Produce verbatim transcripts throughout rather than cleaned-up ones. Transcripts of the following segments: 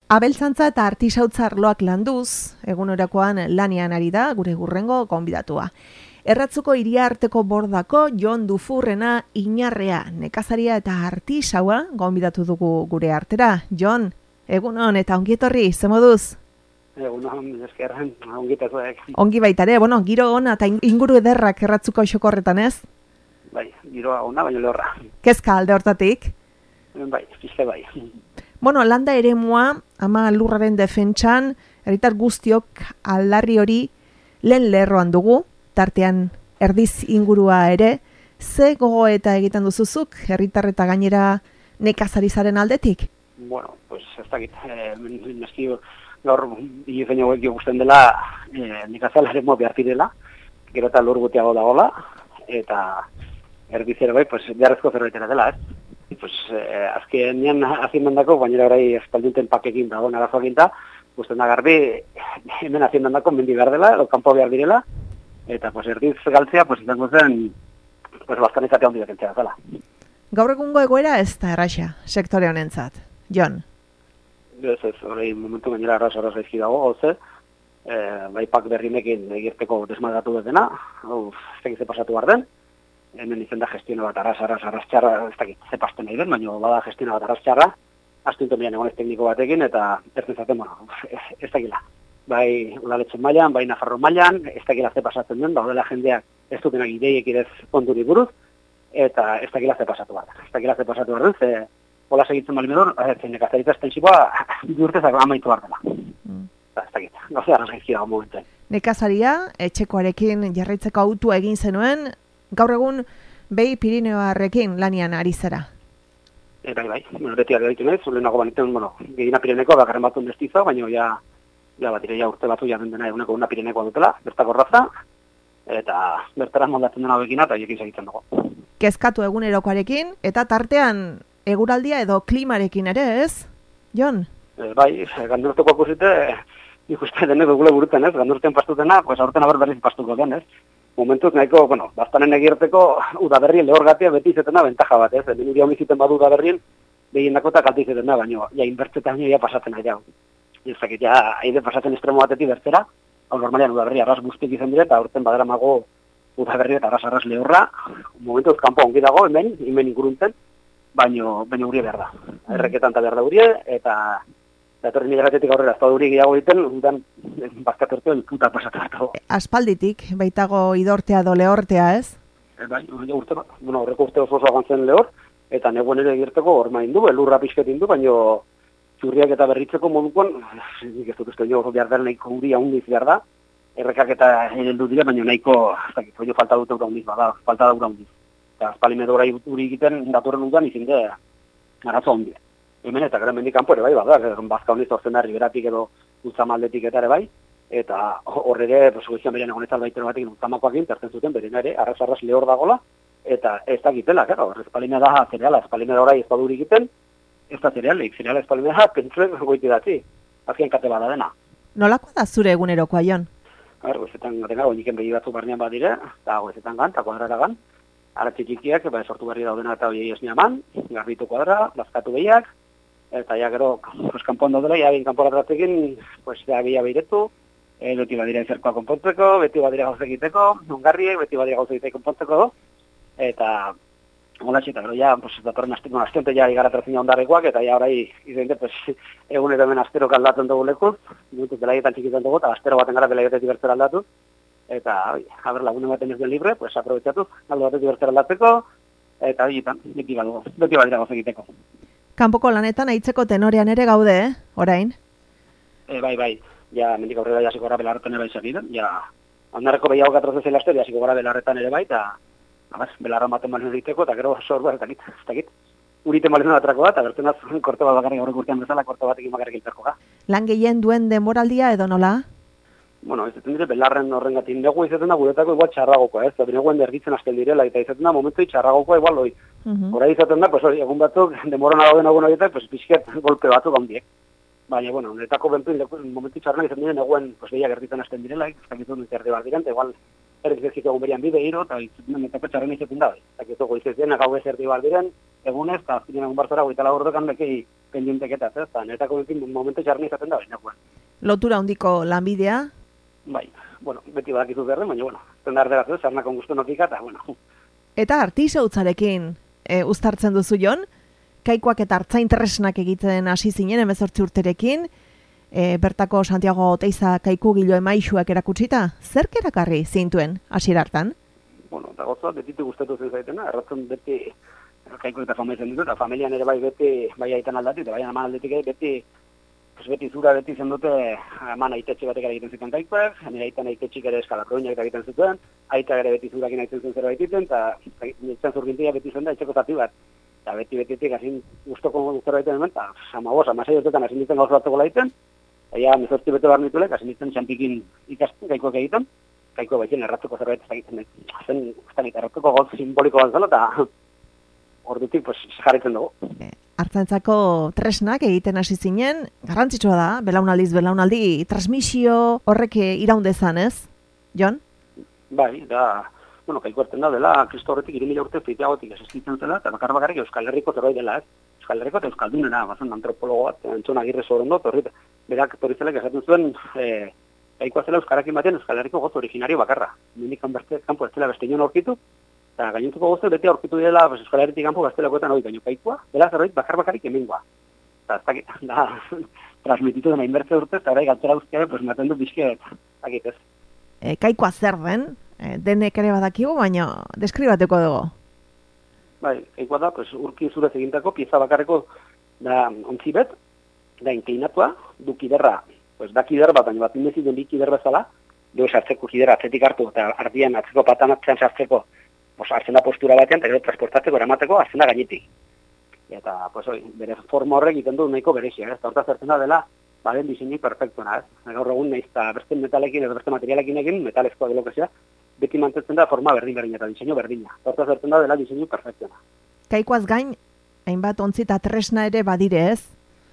Abeltzantza eta artisautza arloak landuz, egunorakoan lanian ari da gure hurrengo gonbidatua. Erratzuko Iriarteko Bordako Jon Dufurrena Inarrea, nekazaria eta artisaua gonbidatu dugu gure artera. Jon, egunon eta ongietorri, ze moduz? Egunon, eskerren, ongitatuak. Ongi baita ere, bueno, giro ona eta inguru ederrak Erratzuko xokorretan ez? Bai, giroa ona, baina lehorra. Kezka alde hortatik? Bai, pizke bai. Bueno, landa eremua, ama lurraren defentsan, herritar guztiok aldarri hori lehen lerroan dugu, tartean erdiz ingurua ere, ze gogoeta egiten duzuzuk, herritar eta gainera nekazarizaren aldetik? Bueno, pues ez dakit, eh, meski gaur bilifein hauek jo guztien dela eh, nekazal eremua behartirela, gero eta lur gutiago dagoela, eta erdizera bai, pues beharrezko zerbaitera dela, ez? Pues, eh, azkenean azimendako, baina orai espaldinten pakekin dago narazoak ginta, guztien da garbi, hemen azimendako mendi behar dela, edo kanpo behar direla, eta pues, erdiz galtzea, pues, izango zen, pues, bastan izatea hondi bekentzea zela. Gaur egungo egoera ez da erraxa, sektore honentzat. Jon? Ez ez, hori momentu gainera arras arras gaizki dago, goze, eh, bai pak berrinekin egirteko desmadatu dena, hau, ez tegize pasatu behar den, hemen izen da gestione bat arras, arras, arras txarra, ez dakit, zepazten nahi den, baina bada gestione bat arras txarra, astuntu mian egonez tekniko batekin, eta ez dezaten, bueno, ez, ez dakila. Bai udaletxen mailan, bai Nafarro mailan, ez dakila ze pasatzen den, daudela jendeak ez dutenak ideiek idez onduri buruz, eta ez dakila ze pasatu bat. Ez dakila ze pasatu behar den, ze hola segitzen bali medor, zein nekazaritza estensiboa, diurtezak amaitu behar dela. Mm. Ez dakit, gauze arras gaizki dago momentuen. Nekazaria, etxekoarekin jarraitzeko autua egin zenuen, gaur egun behi Pirineoarrekin lanian ari zara. E, bai, bai, bueno, beti ageritu nahi, zulenago baniten, bueno, gehina Pirineko bakarren batun destiza, baina ja, ja bat ja urte batu jaren dena eguneko una Pirinekoa dutela, bertako raza, eta bertara moldatzen dena bekina, eta jekin segitzen dugu. Kezkatu egunerokoarekin, eta tartean eguraldia edo klimarekin ere, ez? Jon? E, bai, gandurteko akusite, ikuste denek gule burutzen, ez? Gandurten pastutena, pues aurten abar berriz pastuko den, ez? Momentuz nahiko, bueno, bastanen egirteko udaberrien lehorgatia beti izetena bentaja bat, ez? Hemen uri hau iziten badu udaberrien, begin dako eta kalte izetena, baina ja, inbertzetan ja pasatzen ari hau. Ez dakit, ja, haide pasatzen estremo batetik bertzera, hau normalean udaberri arras guztiek izan dire, eta aurten badara mago udaberri eta arras-arras lehorra, momentuz kanpo ongi dago, hemen, hemen inguruntzen, baina uri behar da. Erreketan eta behar da urie, eta datorren migratetik aurrera, ez da uri gehiago egiten, undan bazkatorteo puta pasatu bat. Aspalditik, baitago idortea do lehortea, ez? E, bai, urte, bueno, horreko urte oso oso zen lehor, eta neguen ere egirteko ormain du, elurra pixketin du, baina txurriak eta berritzeko modukoan, nik ez dut uste jo, behar dela nahiko uri haundiz behar da, errekak eta heldu dira, baina nahiko, ez dakit, jo falta dute ura haundiz, bada, falta da ura haundiz. Eta azpalimedora uri egiten datorren udan izin de, arazo haundiz. Hemen eta gara mendik kanpo ere bai, bada, bazka honiz orzen da, riberatik edo ultzamaldetik eta ere bai, eta horre ere, goizian beren egon ez albaitero batekin ultzamakoak intertzen zuten, beren ere, arras-arras lehor dagola, eta ez da gitela, gara, espalime da zereala, espalime da orai ez baduri egiten, ez da zerealik, zereala espalime da, pentsuen goiti datzi, azken kate bada dena. Nolako da zure egunerokoa, Jon? Gara, goizetan gaten gara, oiniken behi batzu barnean badire, eta goizetan gan, eta kuadrara gan, aratxe txikiak, ba, sortu berri daudena eta hori esnia man, garbitu kuadra, lazkatu behiak, eta ja gero, pues, kanpoan daudela, ja bin kanpora tratekin, pues, ja bila behiretu, e, beti badira ezerkoa konpontzeko, beti badira gauz egiteko, ongarriek, beti badira gauz egiteko konpontzeko, eta hola eta gero ja, pues, datorren asteko, astionte ja igara trazina ondarrekoak, eta ja orai, izan pues, egun edo hemen astero kaldatzen dugu lekuz, minutu belaietan txikitzen dugu, eta astero baten gara belaietetik bertzera aldatu, eta, oi, haber lagunen baten ez den libre, pues, aprobetsatu, aldo batetik bertzera aldatzeko, eta, oi, beti badugu, beti badira gauz egiteko. Kanpoko lanetan aitzeko tenorean ere gaude, eh? Orain? E, bai, bai. Ja, mendik aurrera jasiko gara belarretan ere bai segiden. Ja, handarreko behiago gatrozen zela aster, jasiko gara belarretan ere bai, eta belarra maten balen egiteko, eta gero sor behar, eta ez dakit. Uriten balen atrako bat, eta bertzen az, korte bat bakarrik aurrek urtean bezala, korte batekin bakarrik ilterko ga. Lan gehien duen denboraldia edo nola? Bueno, ez dut dire, belarren horren gatin. Negu izaten da, guretako igual txarragokoa, ez? Eta neguen dergitzen azken direla, eta izaten da, momentu txarragokoa igual hoi. Uh-huh. Hora izaten da, pues hori, egun batzuk, demoran agauden agun horietak, pues pixket golpe batzuk handiek. Baina, bueno, netako bentuin, momentu txarran izan diren, neguen, pues behiak erditzen azten direla, ezkakitu dut erdi bar diren, igual erdik ezik egun berian bide hiro, eta izaten metako txarren izaten da. Eta gizu goizetzen, gau ez erdi baldiren, egunez, eta azkenean egun barzora goitala gordokan bekei pendienteketaz, ez? Eta netako momentu txarren izaten da, baina. Lotura handiko lanbidea? Bai, bueno, beti badakizu behar den, baina, bueno, zendar derazio, zarnako guztu notika, eta, bueno. Eta artisautzarekin e, uztartzen duzu, Jon? Kaikoak eta artzain tresnak egiten hasi zinen hemezortzi urterekin, e, bertako Santiago Oteiza kaiku gilo emaixuak erakutsita, zerk erakarri zintuen hasiera hartan? Bueno, eta gozoa, betitu gustatu zen zaitena, erratzen beti kaiko eta familien ditu, eta familian ere bai beti, bai aitan aldatik, eta bai aman aldetik ere beti, pues beti zura beti zen dute, aman aitetxe batek egiten zuten kaikoak, nire aitan aitetxik ere eskalatroinak egiten zuten, aita ere beti zurakin aitzen zuen zerbait egiten, eta nintzen zurgintia beti zen da etxeko zati bat. Eta beti-betitik hazin guztoko zerbait egiten, eta amabos, amasei urtetan hazin ditzen gauza batzeko laiten, eta mezortzi bete behar nitulek, hazin ditzen txampikin ikasten kaikoak egiten, kaiko baitien erratuko zerbait egiten, zen erratuko gauz simboliko bat zela, eta ordutik pues, jarritzen dugu. Artzaintzako tresnak egiten hasi zinen, garrantzitsua da, belaunaldiz belaunaldi, transmisio horrek iraundezan, ez, Jon? Bai, da, bueno, kaiko erten da dela, Kristo horretik irimila urte feiteagotik esistitzen zela, eta bakar bakarrik Euskal Herriko zerbait dela, ez? Euskal Herriko eta Euskaldunena, bazan antropologo bat, entzun agirre zoren dut, horrit, berak torrizelek esaten zuen, e, kaikoa zela Euskarakin batean Euskal Herriko goz originario bakarra. Mendikan beste, kanpo ez zela beste inon aurkitu, eta gainontuko gozte beti aurkitu dela pues, Euskal Herritik kanpo gaztelakoetan hori, baino kaikoa, dela zerbait bakar bakarrik hemengoa. Eta ez dakit, da, transmititu dena inbertze urte, eta bai galtzera guztiabe, pues, maten du bizkiet, dakit ez. E, kaikoa zer den, e, denek ere badakigu, baina deskribatuko dugu. Bai, kaikoa da, pues, urki zurez egintako, pieza bakarreko da ontzi bet, da inkeinatua, du kiderra, pues, da kider bat, baina bat indezi den bi kider bezala, du sartzeko kiderra atzetik hartu, eta ardien atzeko patan atzean sartzeko, pues, hartzen da postura batean, eta gero transportatzeko, eramateko, hartzen da gainetik. Eta, pues, oi, bere forma horrek egiten du nahiko berexia, ez? Eta hortaz zertzen da dela, baren diseinui perfektuena, ez? Gaur egun nahiz, eta beste metalekin, edo beste materialekin egin, metalezkoa delokazia, beti mantetzen da forma berdin-berdin eta diseinu berdina. Hortaz zertzen da dela diseinui perfektuena. Kaikoaz gain, hainbat ontzi eta tresna ere badire, ez?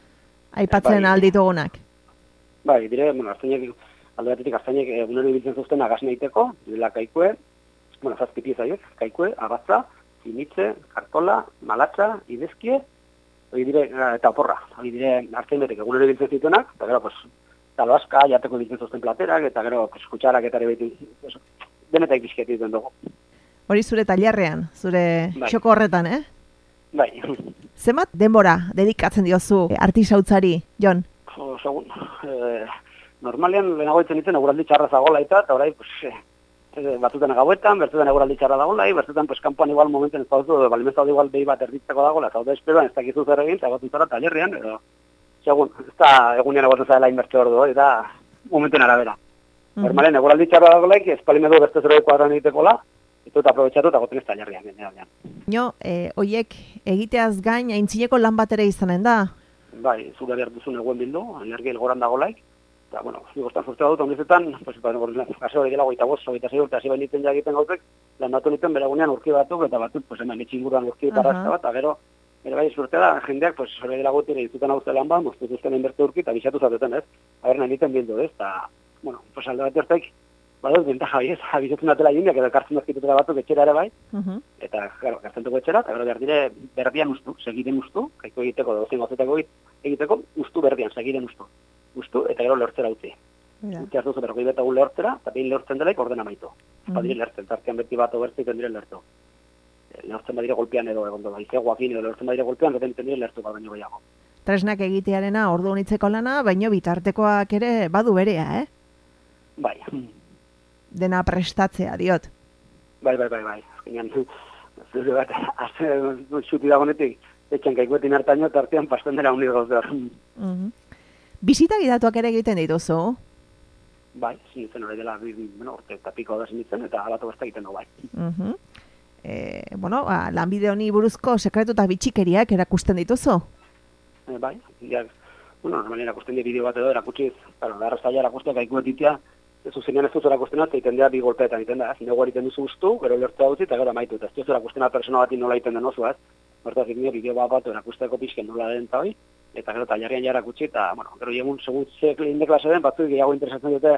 Aipatzen bai, alditugunak. Bai, dire, bueno, artzainek, alde batetik artzainek egunero ibiltzen zuzten agaz nahiteko, dela kaikue, bueno, zazpi pieza haiek, kaikue, abatza, zinitze, kartola, malatza, idezkie, hori dire, eta oporra, hori dire hartzen betek egunero ibiltzen zituenak, eta gero, pues, taloaska, jateko ibiltzen zuzten platerak, eta gero, pues, kutsarak eta ere behitu, pues, denetak bizkiet egiten dugu. Hori zure tailerrean, zure bai. Txoko horretan, eh? Bai. Zemat denbora dedikatzen diozu artisautzari, Jon? Jo, segun, eh, normalean lehenago ditzen ditzen eguraldi txarra zagola eta, eta orai, pues, eh, batzutan gauetan, bertutan eguraldi txarra dagoela, bertutan pues, kanpoan igual momenten ez dauzu, balimezta igual behi bat erditzeko dagoela, eta hau da esperoan ez dakizu zer egin, eta batutara talerrean, edo, segun, ez da egunean egoten zaila inbertze hor du, eta momentuen arabera. Mm -hmm. Normalen eguraldi txarra dagoela, ez palimedu beste zerbait kuadran egitekola, eta eta aprobetxatu eta goten ez talerrean. Jo, e, oiek egiteaz gain aintzineko lan bat ere izanen da? Bai, zure behar duzun eguen bildu, energia ilgoran dagoelaik, eta, bueno, zigostan zurtea dut, ondizetan, pues, gase hori dela goita bost, goita zei urte, hasi bain nintzen jagiten gautek, lan batu nintzen bere gunean urki batuk, eta batut, pues, hemen etxinguruan urki parrazta bat, eta gero, ere bai, zurtea da, jendeak, pues, hori dela gotire dizutan hau lan ba, moztu zuzten enberte urki, eta bisatu zateten, ez? Aber, nahi nintzen bildu, ez? Eta, bueno, pues, alde bat ertek, baduz, bentaja, ez? Abizatzen datela jindiak, edo kartzen dazkitutura batuk etxera ere bai, uh -huh. eta, gero, kartzen dugu etxera, eta gero behar dire, berdian ustu, segiden ustu, kaiko egiteko, dozien gozeteko egiteko, ustu berdian, segiden ustu. Ustu, eta gero lehortzera utzi. Yeah. Utzi hartu zubergoi betagun lehortzera, eta behin lehortzen delaik ordena maitu. Mm -hmm. Badire lehortzen, tartean beti bat obertzi tendire lehortu. Lehortzen badire golpean edo egon doa, izeguakin edo lehortzen badire golpean, geten tendire lehortu bat baino gehiago. Tresnak egitearena ordu honitzeko lana, baino bitartekoak ere badu berea, eh? Bai. Dena prestatzea, diot. Bai, bai, bai, bai. Azkenean, zure bat, azte xuti dagonetik, etxan kaikuetin hartaino, tartean pasten dela unir gauz behar. Mm -hmm. Bisita gidatuak ere egiten dituzu? Bai, sinitzen hori dela, bueno, orte eta piko da sinitzen, eta alatu besta egiten du bai. Uh -huh. e, bueno, ba, lanbide honi buruzko sekretu eta bitxikeriak erakusten dituzu? E, bai, ja, bueno, normalien erakusten di bideo bat edo erakutsiz, claro, da arrazaia erakustea kaikuetitia, zuzenean ez duz erakusten bat, egiten dira bi golpeetan egiten da, zinegu egiten duzu guztu, gero lertzea utzi, eta gero amaitu, eta ez duz erakusten bat persona bati nola egiten den oso, ez? Hortaz, egin bideo bat bat erakusteko pixken nola den eta hoi, eta gero tailerrian jara gutxi, eta, bueno, gero egun segun ze klase den, batzuk gehiago interesatzen dute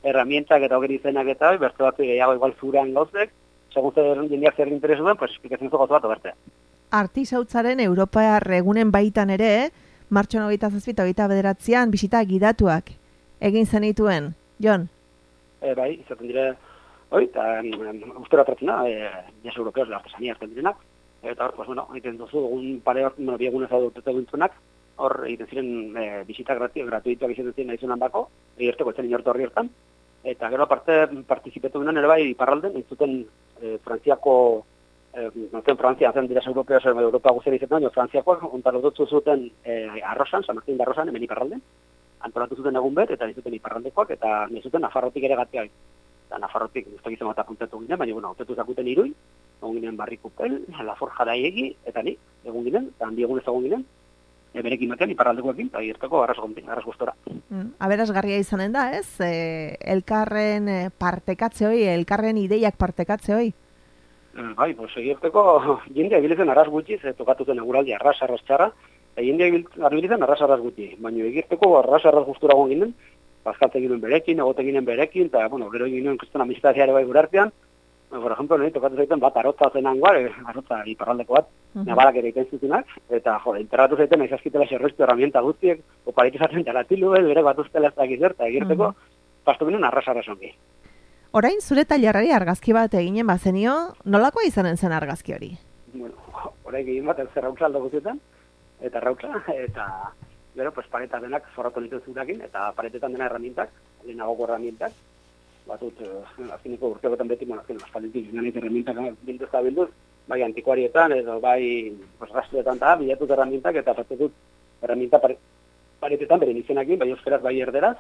herramientak eta hori izenak eta hori, bertze batzu gehiago igual zurean gauzek, segun zer jendeak zer interesu duen, pues, esplikazio gauza bat obertea. Artisautzaren Europear egunen baitan ere, martxoan hogeita zazpi eta hogeita bederatzean bisita gidatuak egin zenituen, Jon? E, bai, izaten dire, hori, eta ustera tratzena, e, jas europeos, la artesania ezten direnak, eta hor, pues, bueno, egiten duzu, egun pare hor, bueno, biegunez hau dut egintzunak, hor egiten ziren e, bisita gratuituak izaten ziren nahi zunan bako, egerteko etzen inortu horri hortan, eta gero aparte partizipetu ginen ere bai iparralden, ez zuten e, Frantziako, e, nozen Frantzia, zen dira europeos, Europa guztiak izaten, baina Frantziakoak, ontaro dutzu zuten e, arrosan, San Martín de Arrosan, hemen iparralden, antolatu zuten egun bet, eta dizuten iparraldekoak, eta nizuten Nafarrotik ere gateak. Eta Nafarrotik guztak izan bat apuntatu ginen, baina, bueno, autetu zakuten irui, egun ginen Barrikupel, La Forja Daiegi, eta ni, egun ginen, eta handi egun ez egun ginen, berekin batean, iparraldekoekin, eta irteko arras gombin, arras gustora. Mm, aberazgarria izanen da, ez? E, elkarren partekatze hoi, elkarren ideiak partekatze hoi? E, bai, pues, egirteko, jendea bilezen arras gutxiz, e, tokatuten eguraldi arras, arras txarra, eta jendea bilezen arras, arras gutxi, baina egirteko arras, arras gustura egon ginen, bazkaltzen ginen berekin, egoten ginen berekin, eta, bueno, gero ginen kriston amistazia ere bai gurartean, por ejemplo, nahi, tokatu zaiten bat arotza zenan guar, arotza iparraldeko bat, uh -huh. nabalak ere iten zutenak, eta, jo, enterratu zaiten nahi zaskitela xerreztu herramienta guztiek, oparikizatzen jaratilu, bere bat ustela ez dakiz eta egirteko, uh -huh. pastu ginen arras-arras ongi. Orain zure tailerrari argazki bat eginen bazenio, nolakoa izanen zen argazki hori? Bueno, orain egin bat, zer rautza aldo guztietan, eta rautza, eta gero, pues, paretak denak zorratu nitu zurakin, eta paretetan dena herramientak, lehenagoko herramientak, batut, uh, azkeneko urteagotan beti, bueno, azken, aspalditik, ginen herramientak bilduz eta bilduz, bai antikuarietan, edo bai pues, rastuetan eta bilatut herramientak, eta batutut herramienta pare, paretetan beren izenakin, bai euskeraz, bai erderaz,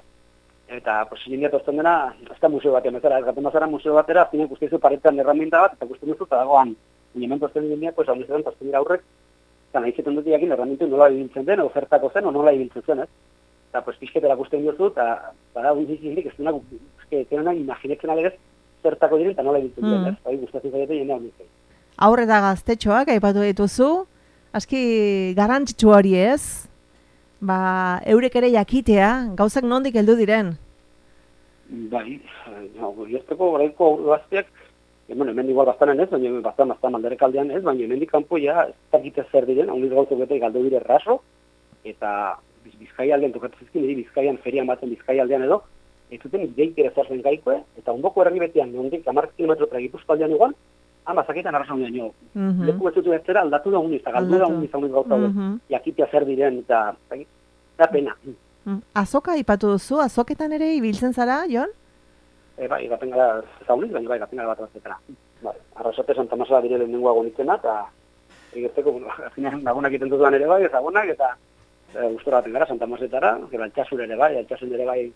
eta pues, jendeat ozten dena, ez da museo batean, bezala, ez gaten bazara museo batera, azkenean guztiezu paretetan herramienta bat, eta guztien duzu, eta dagoan, nimentu ozten jendeak, pues, hau nizetan, ozten dira aurrek, eta nahi zetan dut diakin, herramientu nola ibiltzen den, ofertako zen, o nola ibiltzen zen, ez? Eta, pues, pixketera guztien duzu, eta, bada, unzizik, ez duenak, ez duenak, imaginetzen alegez, zertako diren, eta nola ibiltzen mm. den, ez? Bai, gustatzen zaitu jendea unitzen. Aurre eta gaztetxoak, aipatu dituzu, aski garrantzitsu hori ez, ba, eurek ere jakitea, gauzak nondik heldu diren? Bai, no, guzteko horreiko gazteak, bueno, hemen igual bastanen ez, baina bastan, bastan malderek aldean ez, baina hemen dikampo ja, ez dakite zer diren, hau niz gauzok bete galdu dire raso, eta Bizkai aldean, tokatzizkin, niri Bizkaian ferian batzen Bizkai aldean edo, ez zuten deik ere zartzen gaikoe, eta ondoko herri betean, nondik, hamar kilometrotra Gipuzko aldean igual, ama zaketan arrasan duen jo. Mm -hmm. Leku ez zutu bertzera aldatu da uniz, eta galdu da uniz, hau niz gauza mm -hmm. jakitea zer diren, eta da pena. Mm. Azoka ipatu duzu, azoketan ere ibiltzen zara, Jon? E, bai, gaten gara zauniz, baina bai, gaten gara bat batzetara. Bai, arrasote Santa Masa dire lehen nengoa gonitzena, eta egertzeko, bueno, azinean lagunak iten dutuan ere bai, ezagunak, eta e, gustora baten gara Santa Masetara, gero altxasur ere bai, altxasun ere bai,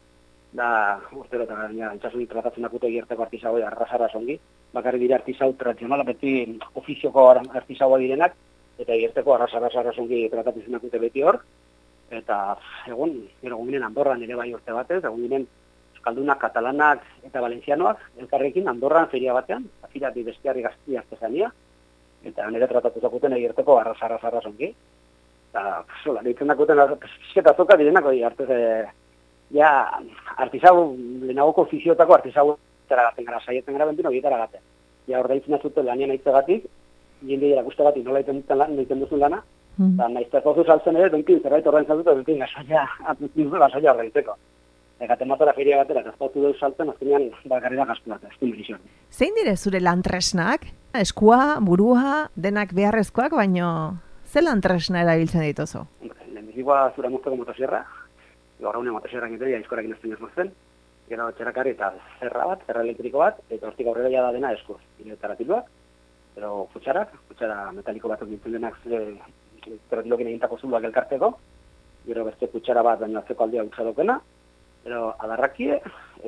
da urtero eta gara, altxasun tratatzen dakute egerteko artisagoi arrasarra zongi, bakarri dira artisau tradizionala, beti ofizioko artisaua direnak, eta egerteko arrasarra zongi tratatzen dakute beti hor, eta egon, gero ginen Andorran ere bai urte batez, egon ginen euskaldunak, katalanak eta valencianoak, elkarrekin Andorran feria batean, afira di bestiarri gazti artesania, eta nire tratatu zakuten egerteko arrasarra zongi. Eta, zola, ditzen dakuten, pizketa zoka direnak, oi, artez, ja, artisau, lehenagoko ofiziotako artisau zera gaten gara, saietzen gara bentino, gietara gaten. Ja, orda intzina zuten lanian aitzegatik, jende erakustegatik nola egiten duzun lana, eta mm. naizte zozu saltzen ere, donkin zerbait orda intzina zuten, donkin gasoia, atuzkin gasoia orda intzeko. Egaten matara feria batera, gazpautu dut saltzen, azkenean, bakarri da gaztu bat, ez du merizioan. Zein dire zure lantresnak? Eskua, burua, denak beharrezkoak, baino ze lantresna erabiltzen dituzu? Lehenbizikoa zura mozteko motosierra, gaur haunen motosierrak iteria, izkorakin ez dinez mozten, gero txerakarri eta zerra bat, zerra elektriko bat, eta hortik aurrera ja da dena eskuz. Iretaratiluak, pero kutsarak, kutsara metaliko batzuk nintzen denak teratilokin egintako zuluak elkarteko, gero beste kutsara bat baina atzeko aldea utxadokena, gero adarrakie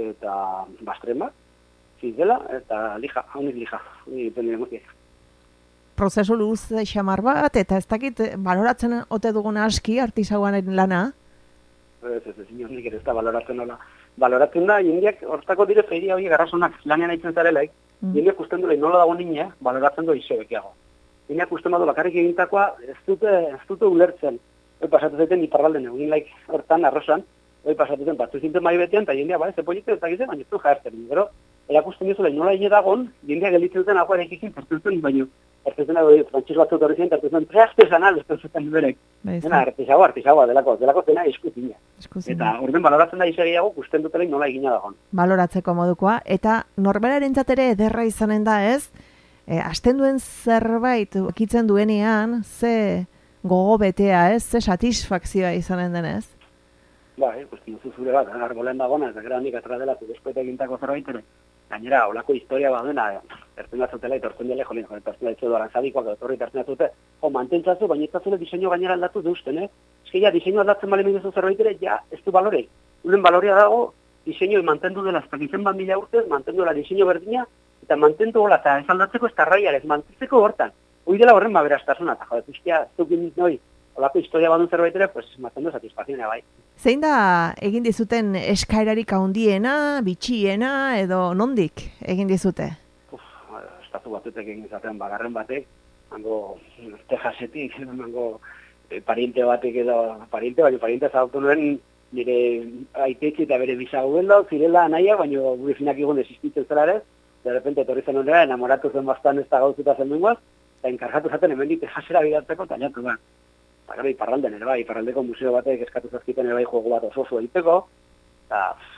eta bastremak, zizela eta lija, hauniz lija, egiten diren guztiek. Prozesu luze xamar bat, eta ez dakit baloratzen ote dugun aski artisauaren lana? Ez, ez, ez, inoz ere ez da baloratzen nola. Baloratzen da, jendeak hortako dire feria hori garrasonak lanean aitzen zarelaik, mm. jendeak usten duela nola dago nina, baloratzen du iso bekiago. Jendeak usten badu bakarrik egintakoa ez dute, ez dute ulertzen. Hoi pasatu zaiten iparralden egin laik hortan arrosan, hoi pasatuten batzu zinten mai betean, eta jendea, ba, ez epolite, eta gizien, baina ez du jartzen. Gero, erakusten dizula, nola hile dagon, jendea gelditzen zen, agoa erekikin, pertuzen, baina, pertuzen, frantxis batzuk horri ziren, pertuzen, preartesanal, ez pertuzen berek. Dena, artisagoa, artisagoa, delako, delako zena eskuzina. Eta orden baloratzen da izageago, gusten dutelaik nola egina dagon. Baloratzeko modukoa, eta norberaren ere ederra izanen da ez, e, asten duen zerbait, ekitzen duenean, ze gogo betea ez, ze satisfakzioa izanen denez? Ba, ikusten duzu zure bat, argolen dagona, eta gara nik atra dela, despoeta egintako zerbait ere, gainera, olako historia baduena, pertsona zutela, etortzen dela, jolien, jolien, pertsona ditzu doan zadikoak, etorri pertsona zute, jo, mantentzazu, baina ez zule diseinu gainera aldatu deusten, eh? Ez que ja, diseinu aldatzen bale minduzu zerbait ere, ja, ez du balore. Ulen balorea dago, diseinu mantendu dela, ez dakitzen ban mila urtez, mantendu dela diseinu berdina, eta mantendu gola, eta ez aldatzeko ez tarraiar, ez mantentzeko hortan. Hoi dela horren baberaztasuna, eta jo, ez zukin noi, olako historia badun zerbait ere, pues, mantendu satisfazioa bai. Zein da egin dizuten eskaerarik handiena, bitxiena, edo nondik egin dizute? Uf, estatu batutek egin izaten bagarren batek, mango Texasetik, mango eh, pariente batek edo, pariente, baina pariente zautu nuen nire aitetxe eta bere bisabuelo, zirela naia, baina gure finak egun existitzen zela ere, de repente etorri zen honera, enamoratu zen bastan ez da gauzuta zen dengoaz, eta enkargatu zaten hemen dit Texasera bidatzeko, eta jatu da. Eta gero, iparralden ere bai, iparraldeko museo batek eskatu zazkiten ere bai juego bat oso oso egiteko, eta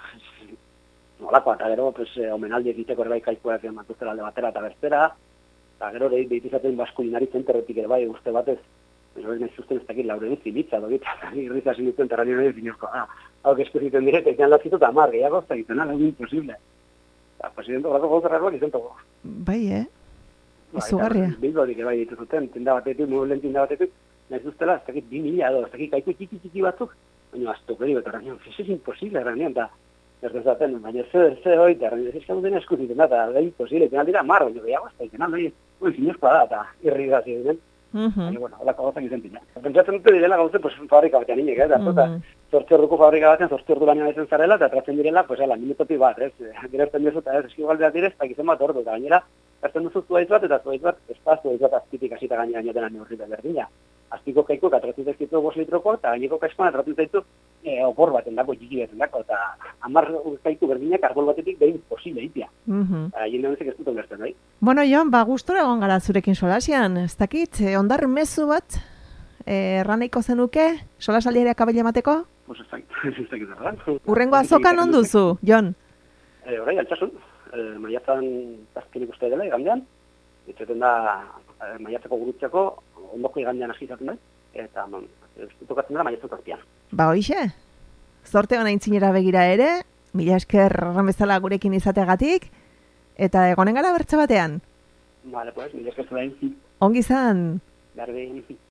nolakoa, eta gero, pues, omenaldi egiteko ere bai kaikuak ematuztera alde batera eta bertzera, eta gero ere behitizaten baskulinari zenterretik ere bai uste batez, pero ez nahi zuzten ez dakit laure dut zibitza, dogita, irriza sinuten terranio nahi zinezko, ah, hau que eskuziten direte, ezean latzitu eta mar, gehiago ez egiten, ah, es imposible. Eta, presidento, grako gauza rarroak izan togo. Bai, eh? Izugarria. Bilborik bai dituzuten, tinda batetik, mugulen tinda batetik, nahi zuztela, ez dakit bi mila edo, ez dakit kaiku txiki txiki batzuk, baina aztu geri bat erranean, ez imposible erranean, eta ez dezaten, baina zer, zer hori, eta erranean, ez dena eskuziten da, eta da imposible, tena dira mar, baina gehiago ez da, tena dira, ui, zinezkoa da, eta irri da ziren. Baina, bueno, holako gauzak izan pina. Pentsatzen dute direla gauze, pues, fabrika batean inek, ez, eta zortzi orduko fabrika batean, zortzi ordu baina bezen zarela, eta tratzen direla, pues, ala, minutotik bat, ez, gererten dezu, eta ez, eski galdeat direz, eta gizien bat ordu, eta gainera, hartzen duzu zuaiz bat, eta zuaiz bat, ez da zuaiz bat azpitik hasita gainera gainera neurritan berdina. Azpiko kaiku, eta tratzen zaizkitu bost litroko, eta gaineko kaizkoan, tratzen zaitu e, opor baten dako, txiki baten dako, eta hamar kaiku berdinak arbol batetik behin posible itia. Jende honezek ez duten bertzen, bai? Bueno, Jon, ba, gustora egon gara zurekin solasian, ez dakit, ondar mezu bat, erraneiko zenuke, solasaldiaria kabela emateko? Pues ez dakit, ez dakit erran. Urrengo azokan onduzu, Jon? Horai, altsasun, maiatzan azkenik uste dela, igandean, etxeten da maiatzeko gurutxako, ondoko igandean hasi izaten da, eta tokatzen dela maiatzeko azpian. Ba, hoixe, zorte hona intzinera begira ere, mila esker bezala gurekin izateagatik, eta egonen gara bertze batean. Vale, pues, mila esker zuen. Ongi zan. Berdin.